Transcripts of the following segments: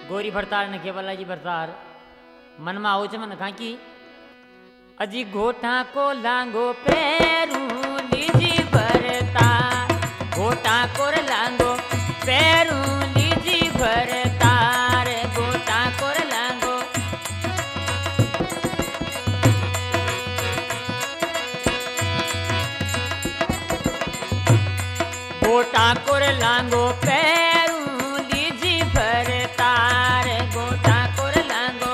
गोरी भरतार ने केवल जी भरतार मन में आओ मन खा की अजी घोटा को लांगो पैरू लीजी भरतार घोटा को लांगो पैरू लीजी भरतार घोटा को लांगो घोटा को लांगो पैरू लीजी भरतार घोटा को लांगो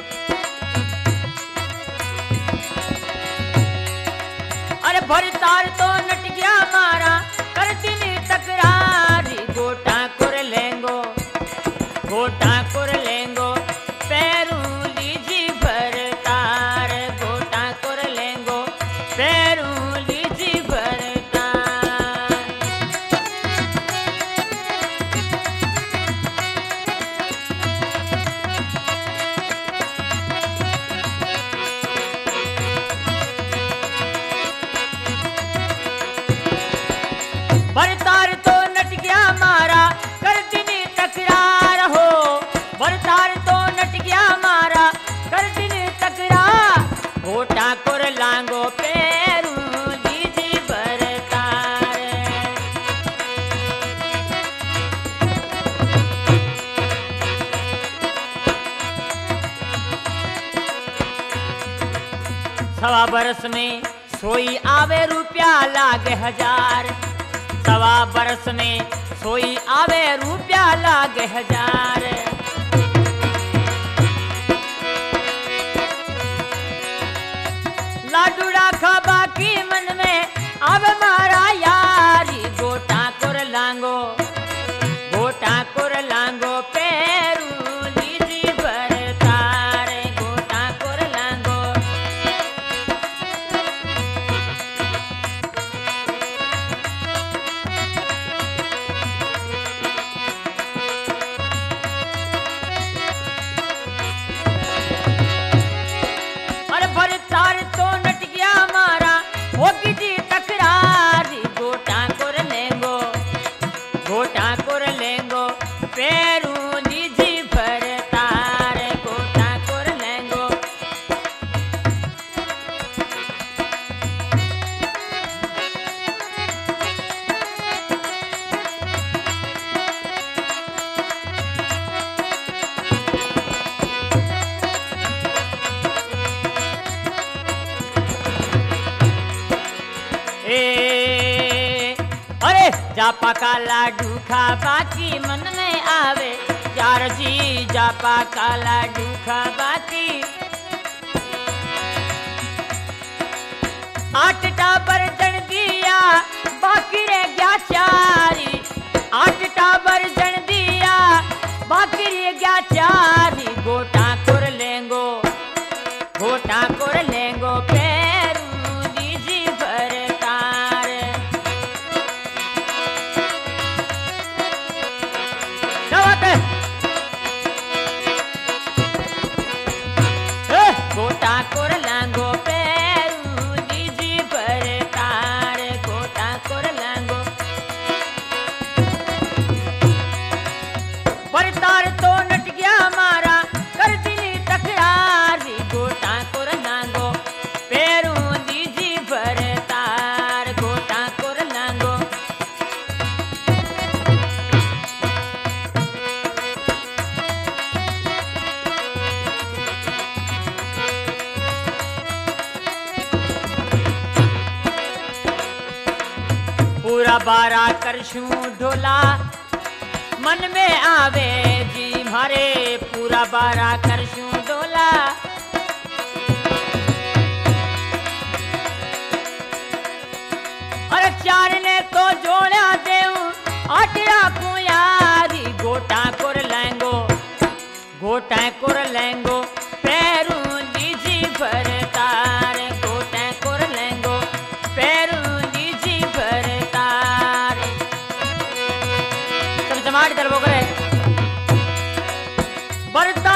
अरे भरतार तो नट गया मारा करती नी तकरारी घोटा को लेंगो घोटा को लेंगो पैरू लीजी भरतार घोटा को लेंगो पैरू लीजी भरतार भरतार तो नट गया मारा करती नी तकरार हो भरतार तो नट गया मारा करती नी तकरार घोटा को लांगो पैरू लीजी भरतार सवा बरस में सोई आवे रुपया लागे हजार सवा बरस में सोई आवे रुपया लागे हजार लाडूड़ा खाबा की मन में अब मारा यारी गोटा कोर लांगो पैरू लीजी भरतार गोटा कोर लांगो अरे भरतार तो नट गया मारा होगी जी तकरारी घोटा कोर लेंगो पैरू लीजी भरतार घोटा कोर लेंगो अरे जापा का लाडू खा बाकी मन में आवे यार जी जापा का लाडू खा बाकी आठ टाबर जन दिया बाकी रह गया चारी आठ टाबर जन दिया बाकी रह गया चारी घोटा कोर लेंगो पैरू लीजी भरतार घोटा कोर लांगो पैरू लीजी भरतार घोटा कोर लांगो भरतार तो नट गया मारा कर दिली तकरारी घोटा कोर लांगो पैरू लीजी भरतार घोटा कोर लांगो पूरा बारा करशू ढोला मन में आवे जी मारे पूरा बारा करशू ढोला अरे चार ने तो जोड़ा देऊ आटिया को यारी घोटा कोर लेंगो पैरू लीजी भरतार घोटा कोर लेंगो पैरू लीजी भरतार चल जमाड़ दरबो करे भरतार